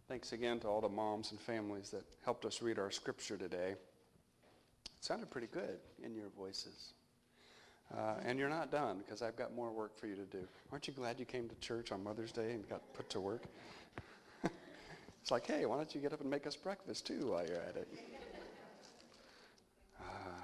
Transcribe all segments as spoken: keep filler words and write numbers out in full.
Thanks again to all the moms and families that helped us read our scripture today. It sounded pretty good in your voices. Uh, and you're not done, because I've got more work for you to do. Aren't you glad you came to church on Mother's Day and got put to work? It's like, hey, why don't you get up and make us breakfast too while you're at it? Uh,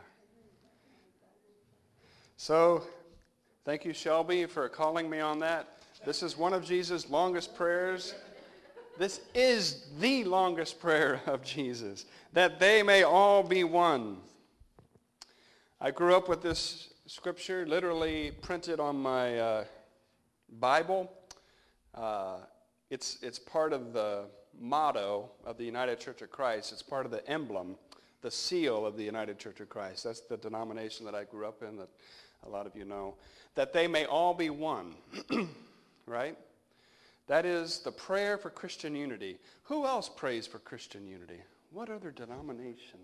so, thank you, Shelby, for calling me on that. This is one of Jesus' longest prayers. This is the longest prayer of Jesus, that they may all be one. I grew up with this scripture literally printed on my uh, Bible. Uh, it's, it's part of the motto of the United Church of Christ. It's part of the emblem, the seal of the United Church of Christ. That's the denomination that I grew up in that a lot of you know. That they may all be one, right? That is the prayer for Christian unity. Who else prays for Christian unity? What other denomination?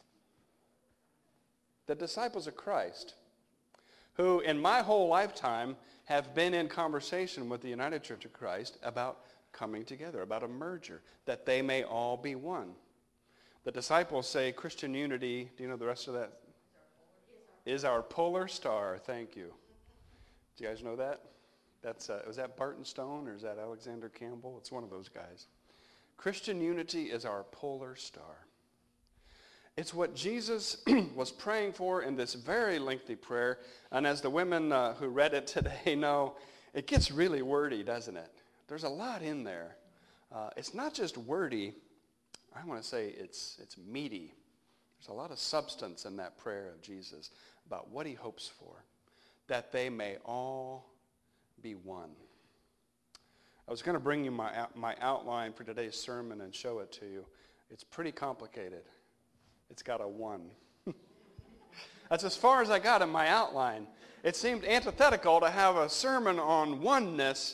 The disciples of Christ, who in my whole lifetime have been in conversation with the United Church of Christ about coming together, about a merger, that they may all be one. The disciples say Christian unity, do you know the rest of that? Is our polar star. Thank you. Do you guys know that? That's uh, was that Barton Stone or is that Alexander Campbell? It's one of those guys. Christian unity is our polar star. It's what Jesus was praying for in this very lengthy prayer. And as the women uh, who read it today know, it gets really wordy, doesn't it? There's a lot in there. Uh, it's not just wordy. I want to say it's it's meaty. There's a lot of substance in that prayer of Jesus about what he hopes for, that they may all be one. I was going to bring you my my outline for today's sermon and show it to you. It's pretty complicated. It's got a one. That's as far as I got in my outline. It seemed antithetical to have a sermon on oneness,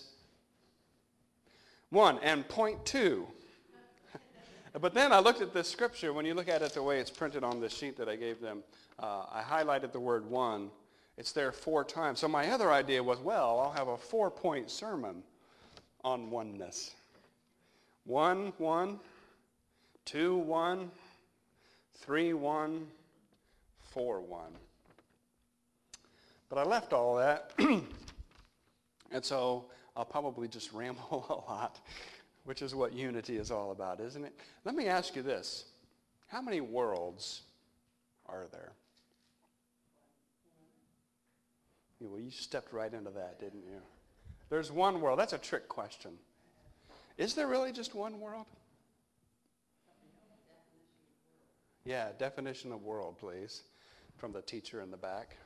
one, and point two. But then I looked at this scripture. When you look at it the way it's printed on the sheet that I gave them, uh, I highlighted the word one. It's there four times. So my other idea was, well, I'll have a four-point sermon on oneness. One, one, two, one, three, one, four, one. But I left all that, and so I'll probably just ramble a lot, which is what unity is all about, isn't it? Let me ask you this. How many worlds are there? Well, you stepped right into that, didn't you? There's one world. That's a trick question. Is there really just one world? Yeah, definition of world, please, from the teacher in the back.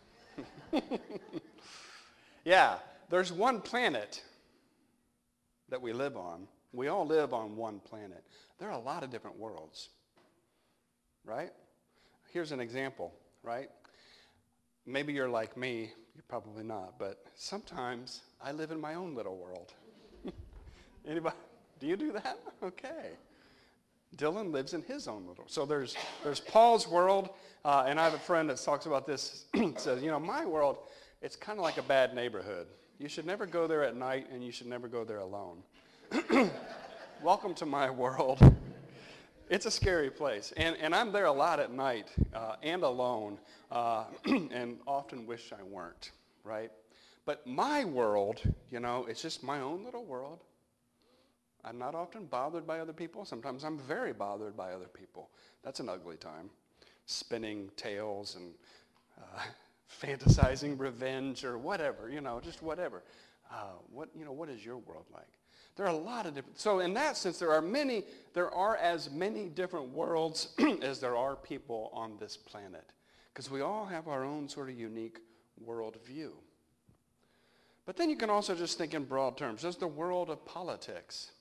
Yeah, there's one planet that we live on. We all live on one planet. There are a lot of different worlds, right? Here's an example, right? Maybe you're like me. You're probably not, but sometimes I live in my own little world. Anybody? Do you do that? Okay. Dylan lives in his own little. So there's there's Paul's world, uh, and I have a friend that talks about this. Says, you know, my world, it's kind of like a bad neighborhood. You should never go there at night, and you should never go there alone. Welcome to my world. It's a scary place, and, and I'm there a lot at night uh, and alone, uh, and often wish I weren't, right? But my world, you know, it's just my own little world. I'm not often bothered by other people. Sometimes I'm very bothered by other people. That's an ugly time. Spinning tales and uh, fantasizing revenge or whatever, you know, just whatever. Uh, what, you know, what is your world like? There are a lot of different, so in that sense, there are many, there are as many different worlds as there are people on this planet. Because we all have our own sort of unique world view. But then you can also just think in broad terms. There's the world of politics.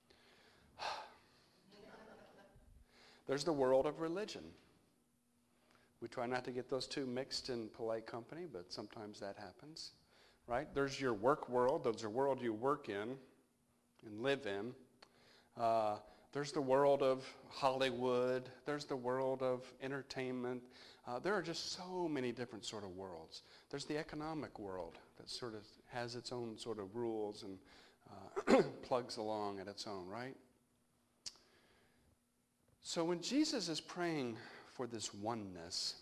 There's the world of religion. We try not to get those two mixed in polite company, but sometimes that happens, right? There's your work world. There's the world you work in and live in. Uh, there's the world of Hollywood. There's the world of entertainment. Uh, there are just so many different sort of worlds. There's the economic world that sort of has its own sort of rules and uh, plugs along at its own, right? So when Jesus is praying for this oneness,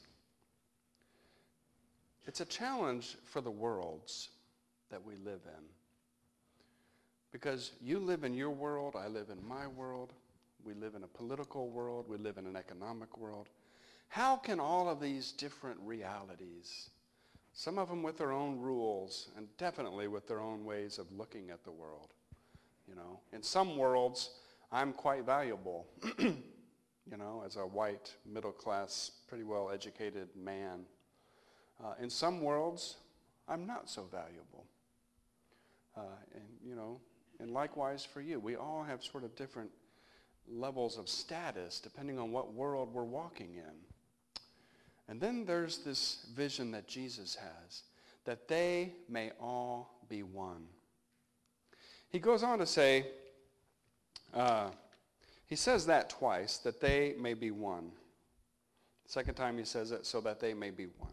it's a challenge for the worlds that we live in. Because you live in your world, I live in my world, we live in a political world, we live in an economic world. How can all of these different realities, some of them with their own rules and definitely with their own ways of looking at the world, you know, in some worlds, I'm quite valuable, you know, as a white, middle-class, pretty well-educated man. Uh, in some worlds, I'm not so valuable. Uh, and, you know, and likewise for you. We all have sort of different levels of status depending on what world we're walking in. And then there's this vision that Jesus has, that they may all be one. He goes on to say, uh, he says that twice, that they may be one. The second time he says it, so that they may be one.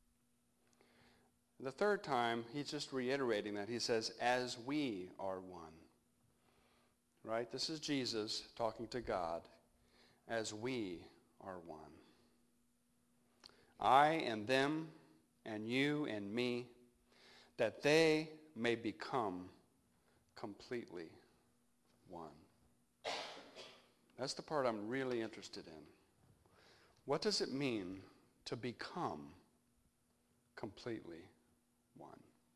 The third time, he's just reiterating that. He says, as we are one. Right? This is Jesus talking to God, as we are one. I and them, and you and me, that they may become completely one. That's the part I'm really interested in. What does it mean to become completely one?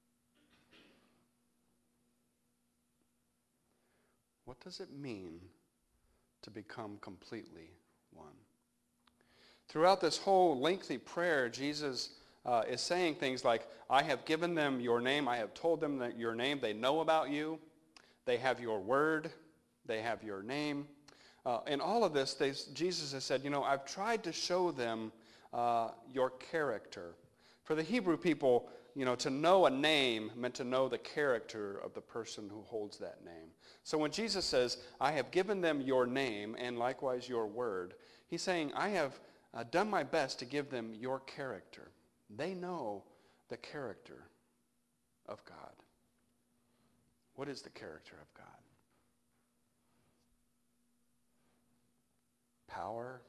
What does it mean to become completely one? Throughout this whole lengthy prayer, Jesus uh, is saying things like, I have given them your name, I have told them that your name, they know about you, they have your word, they have your name. Uh, in all of this, they, Jesus has said, you know, I've tried to show them uh, your character. For the Hebrew people, you know, to know a name meant to know the character of the person who holds that name. So when Jesus says, I have given them your name and likewise your word, he's saying, I have uh, done my best to give them your character. They know the character of God. What is the character of God? Power,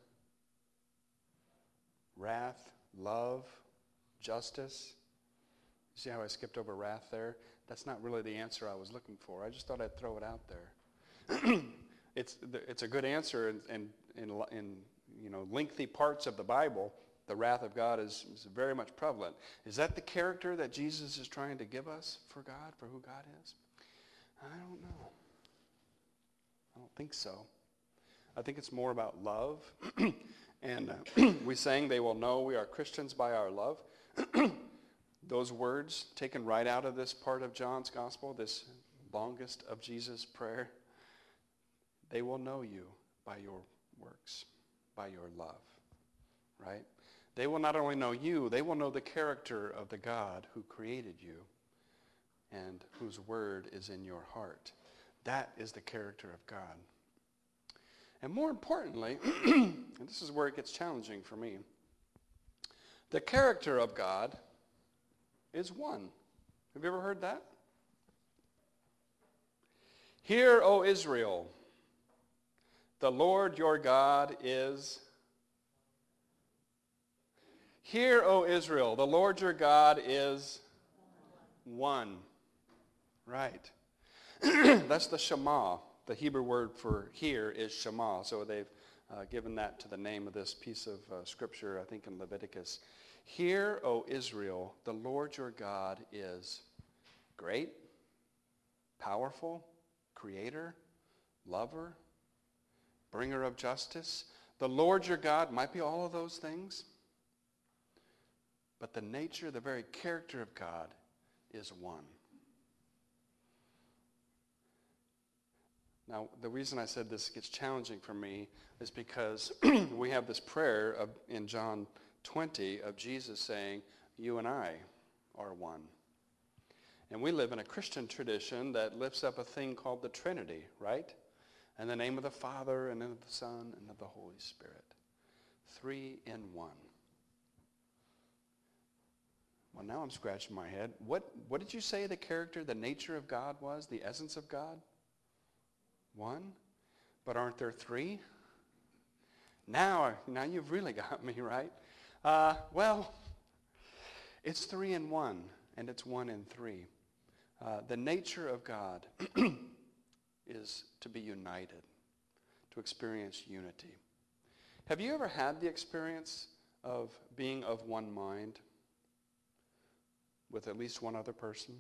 wrath, love, justice. See how I skipped over wrath there? That's not really the answer I was looking for. I just thought I'd throw it out there. it's it's a good answer, and in, in, in, in you know lengthy parts of the Bible, the wrath of God is, is very much prevalent. Is that the character that Jesus is trying to give us for God, for who God is? I don't know. I don't think so. I think it's more about love. And uh, we sang, they will know we are Christians by our love. Those words taken right out of this part of John's gospel, this longest of Jesus' prayer, they will know you by your works, by your love, right? They will not only know you, they will know the character of the God who created you and whose word is in your heart. That is the character of God. And more importantly, and this is where it gets challenging for me, the character of God is one. Have you ever heard that? Hear, O Israel, the Lord your God is... Hear, O Israel, the Lord your God is one. Right. That's the Shema. The Hebrew word for hear is Shema. So they've uh, given that to the name of this piece of uh, scripture, I think in Leviticus. Hear, O Israel, the Lord your God is great, powerful, creator, lover, bringer of justice. The Lord your God might be all of those things, but the nature, the very character of God is one. Now, the reason I said this gets challenging for me is because we have this prayer of, in John twenty of Jesus saying, you and I are one. And we live in a Christian tradition that lifts up a thing called the Trinity, right? In the name of the Father, and of the Son, and of the Holy Spirit. Three in one. Well, now I'm scratching my head. What, what did you say the character, the nature of God was, the essence of God? One? But aren't there three? Now, now you've really got me, right? Uh, well, it's three in one, and it's one in three. Uh, the nature of God is to be united, to experience unity. Have you ever had the experience of being of one mind with at least one other person?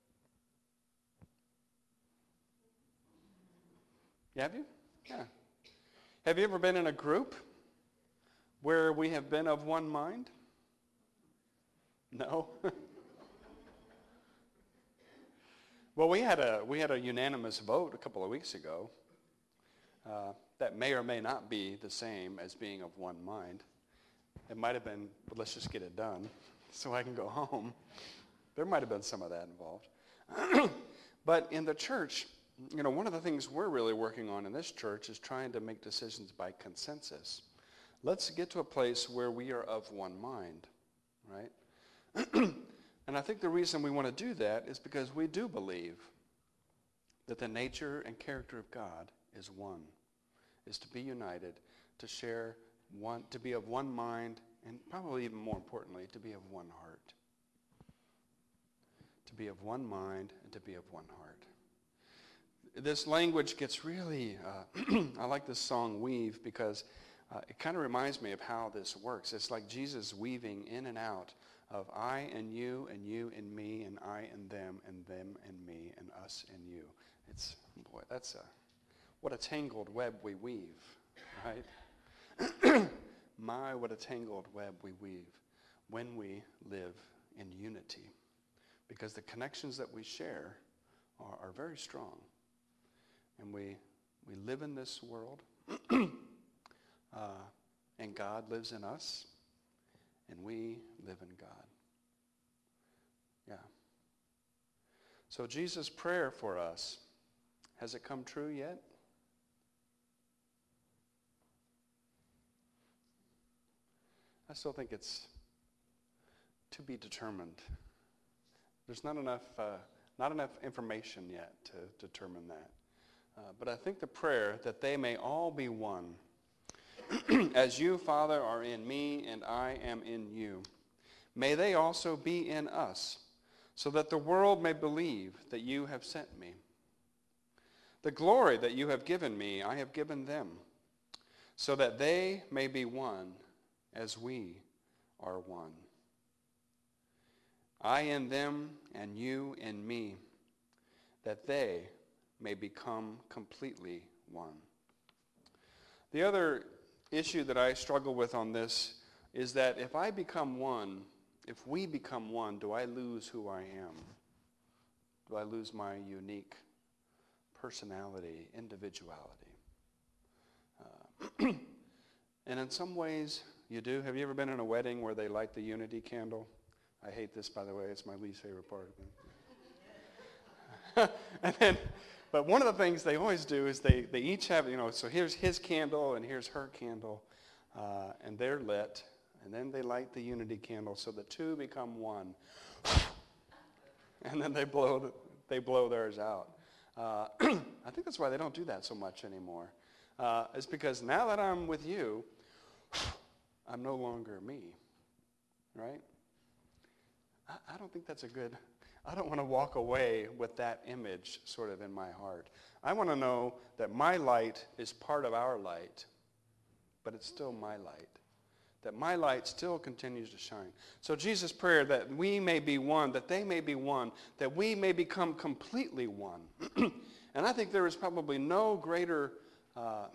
Have you? Yeah. Have you ever been in a group where we have been of one mind? No? Well, we had a we had a unanimous vote a couple of weeks ago. Uh, that may or may not be the same as being of one mind. It might have been, but let's just get it done so I can go home. There might have been some of that involved. But in the church, you know, one of the things we're really working on in this church is trying to make decisions by consensus. Let's get to a place where we are of one mind, right? And I think the reason we want to do that is because we do believe that the nature and character of God is one, is to be united, to share one, to be of one mind, and probably even more importantly, to be of one heart. To be of one mind and to be of one heart. This language gets really, uh, I like this song, Weave, because uh, it kind of reminds me of how this works. It's like Jesus weaving in and out of I and you and you and me and I and them and them and me and us and you. It's, boy, that's a, what a tangled web we weave, right? My, what a tangled web we weave when we live in unity. Because the connections that we share are, are very strong. And we, we live in this world, uh, and God lives in us, and we live in God. Yeah. So Jesus' prayer for us, has it come true yet? I still think it's to be determined. There's not enough, uh, not enough information yet to determine that. Uh, but I think the prayer that they may all be one, as you, Father, are in me and I am in you, may they also be in us, so that the world may believe that you have sent me. The glory that you have given me, I have given them, so that they may be one as we are one. I in them and you in me, that they may become completely one. The other issue that I struggle with on this is that if I become one, if we become one, do I lose who I am? Do I lose my unique personality, individuality? Uh, and in some ways, you do. Have you ever been in a wedding where they light the unity candle? I hate this, by the way. It's my least favorite part of it. and then, but one of the things they always do is they, they each have, you know, so here's his candle and here's her candle, uh, and they're lit. And then they light the unity candle so the two become one. And then they blow, the, they blow theirs out. Uh, I think that's why they don't do that so much anymore. Uh, it's because now that I'm with you, I'm no longer me, right? I, I don't think that's a good, I don't want to walk away with that image sort of in my heart. I want to know that my light is part of our light, but it's still my light. That my light still continues to shine. So Jesus' prayer that we may be one, that they may be one, that we may become completely one. And I think there is probably no greater uh,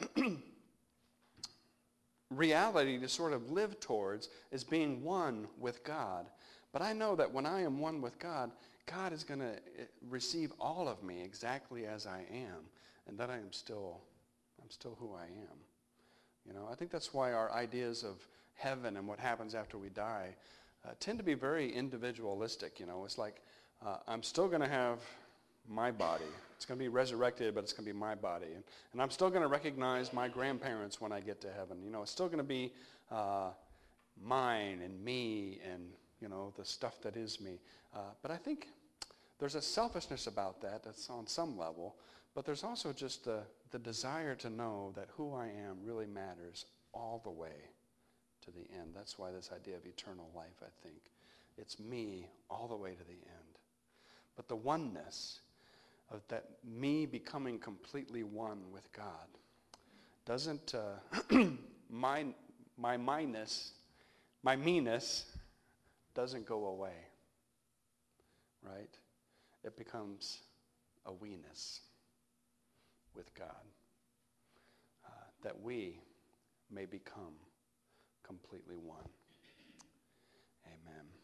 reality to sort of live towards as being one with God. But I know that when I am one with God, God is going to receive all of me exactly as I am, and that I am still, I'm still who I am. You know, I think that's why our ideas of heaven and what happens after we die uh, tend to be very individualistic. You know, it's like uh, I'm still going to have my body. It's going to be resurrected, but it's going to be my body. And, and I'm still going to recognize my grandparents when I get to heaven. You know, it's still going to be uh, mine and me and, you know, the stuff that is me. Uh, but I think there's a selfishness about that that's on some level, but there's also just the, the desire to know that who I am really matters all the way to the end. That's why this idea of eternal life, I think, it's me all the way to the end. But the oneness of that me becoming completely one with God doesn't, uh, my, my minus, my meanness doesn't go away, right? It becomes a we-ness with God, uh, that we may become completely one. Amen.